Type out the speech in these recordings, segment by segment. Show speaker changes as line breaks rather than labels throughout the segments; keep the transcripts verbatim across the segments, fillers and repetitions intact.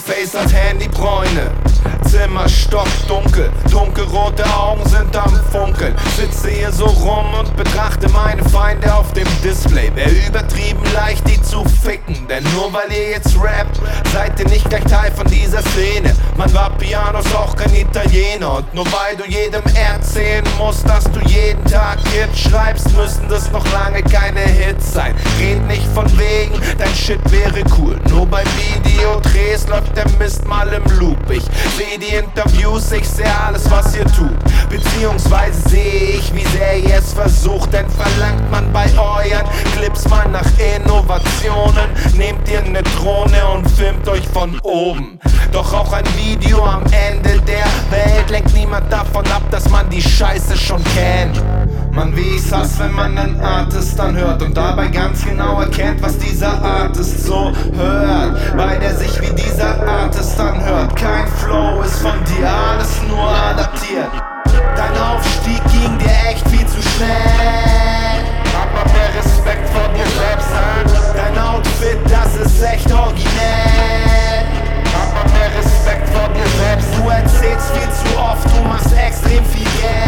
Face als Handybräune. Zimmer stockdunkel, dunkelrote Augen sind am Funkeln. Sitze hier so rum und betrachte meine Feinde auf dem Display. Wär übertrieben leicht, die zu ficken, denn nur weil ihr jetzt rappt, seid ihr nicht gleich Teil von dieser Szene. Man war Pianos auch kein Italiener, und nur weil du jedem erzählen musst, dass du jeden Tag Hits schreibst, müssen das noch lange keine Hits sein. Red nicht von wegen, dein Shit wäre cool, nur bei Videodrehs läuft der Mist mal im Loop. Ich seh die Interviews, ich seh alles, was ihr tut, beziehungsweise seh ich, wie sehr ihr es versucht. Denn verlangt man bei euren Clips mal nach Innovationen, nehmt ihr ne Drohne und filmt euch von oben. Doch auch ein Video am Ende der Welt lenkt niemand davon ab, dass man die Scheiße schon kennt. Man, wie ich's hasse, wenn man nen Artist anhört und dabei ganz genau erkennt, was dieser Artist so hört, weil der sich wie dieser Artist anhört. Kein Flow ist von dir, alles nur adaptiert. Dein Aufstieg ging dir echt viel zu schnell. Hab mal mehr Respekt vor dir selbst, hein? Dein Outfit, das ist echt originell. Hab mal mehr Respekt vor dir selbst. Du erzählst viel zu oft, du machst extrem viel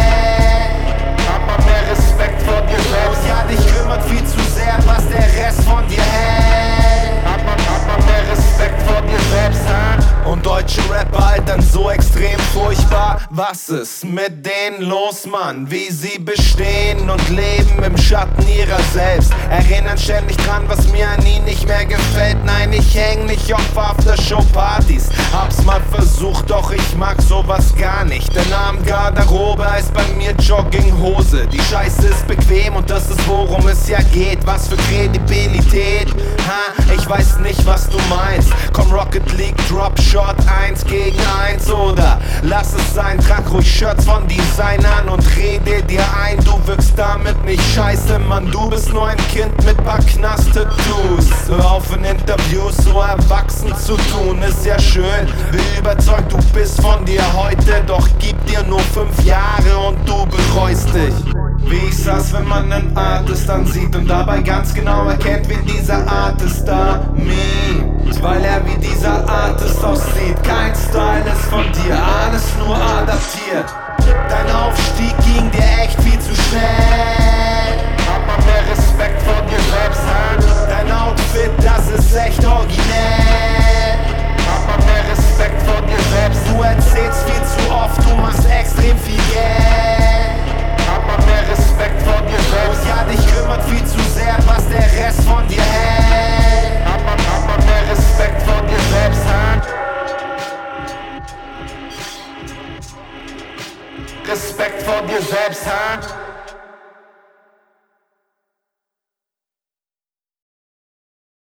Geld. Hab mal mehr Respekt vor dir selbst. Ja, dich kümmert viel zu sehr, was der Rest von dir hält. Hab mal, hab mal mehr Respekt vor dir selbst, hein? Und deutsche Rapper altern so extrem furchtbar. Was ist mit denen los, Mann? Wie sie bestehen und leben im Schatten ihrer selbst. Erinnern ständig dran, was mir an ihnen nicht mehr gefällt. Nein, ich häng nicht auf Aftershow-Partys. Hab's mal versucht, doch ich mag sowas gar nicht. Der Name Garderobe heißt bei mir Jogginghose. Die Scheiße ist bequem und das ist, worum es ja geht. Was für Kredibilität? Ha, ich weiß nicht, was du meinst. Komm, Rocket League, Drop Shot eins gegen eins oder lass es sein. Trag ruhig Shirts von Designern und rede dir ein, du wirkst damit nicht scheiße, Mann. Du bist nur ein Kind mit paar Knast-Tattoos. Hör auf in Interviews so erwachsen zu tun, ist ja schön. Wie überzeugt du bist von dir heute, doch gib dir nur fünf Jahre und du bereust dich. Wie ich's hasse, wenn man nen Artist ansieht und dabei ganz genau erkennt, wie dieser Artist da meint, weil er wie dieser Artist aussieht. Kein Style ist von dir, alles nur adaptiert. Dein Aufstieg ging dir echt viel zu schnell. Hab mal mehr Respekt vor dir selbst, hein? Dein Outfit, das ist echt originell. Hab mal mehr Respekt vor dir selbst. Du erzählst viel zu oft, du machst extrem viel Geld. Hab mal mehr Respekt vor dir selbst. Ja, dich kümmert viel zu sehr, was der Rest von dir hält. Hab mal, hab mal mehr Respekt vor dir selbst, hein? Respekt vor dir selbst, hein?